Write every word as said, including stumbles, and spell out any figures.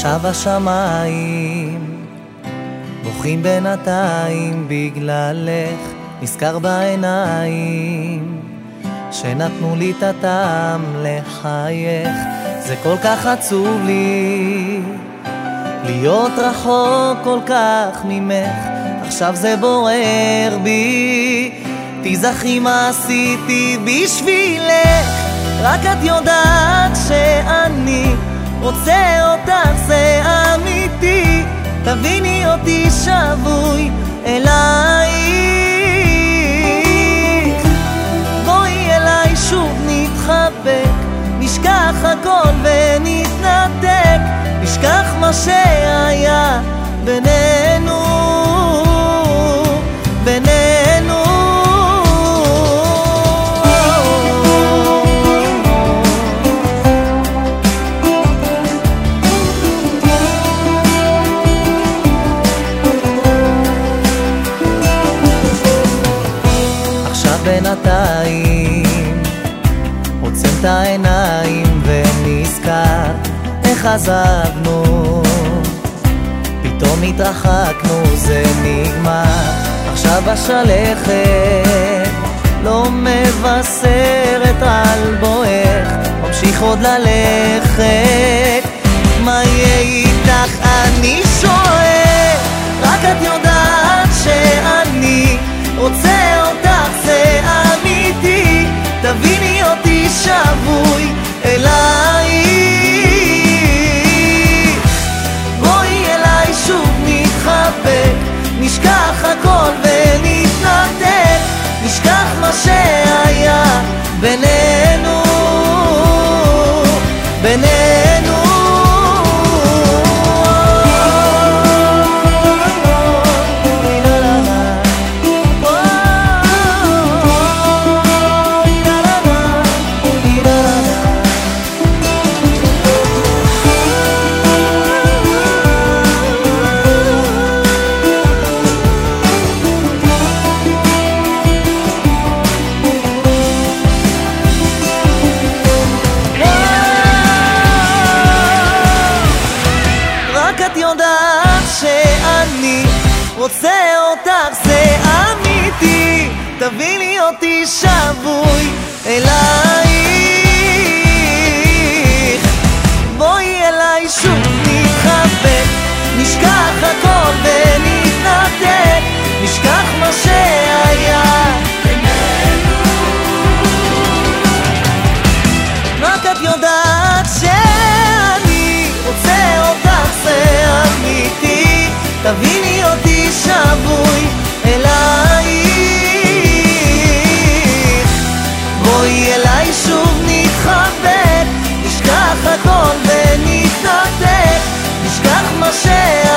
עכשיו השמיים בוכים בינתיים בגללך, נזכר בעיניים שנתנו לי את הטעם לחייך. זה כל כך עצוב לי להיות רחוק כל כך ממך, עכשיו זה בוער בי, תזכרי מה עשיתי בשבילך. רק את יודעת שאני רוצה אותך, זה אמיתי, תביני אותי שבוי אלייך. בואי אליי שוב נתחבק, נשכח הכל ונתנתק, נשכח מה שהיה בינינו, בינינו. עכשיו בינתיים עוצם את העיניים ונזכר איך עזבנו, פתאום התרחקנו, זה נגמר. עכשיו השלכת לא מבשרת על בואך, ממשיך עוד ללכת, מה יהיה איתך אני שואל. רק את יודעת שאני רוצה אותך, זה אמיתי, תביני אותי שבוי אלייך. בואי אליי שוב נתחבק, נשכח הכל ונתנתק, נשכח מה שהיה בינינו, בינינו. את יודעת שאני רוצה אותך, זה אמיתי, תביני אותי שבוי אלייך. בואי אליי שוב נתחבק, נשכח הכל ונתנתק, נשכח מה שהיה בינינו. רק את יודעת שאני רוצה אותך, זה אמיתי, תביני אותי שבוי אלייך. בואי אליי שוב נתחבק, נשכח הכל ונתנתק, נשכח מה שהיה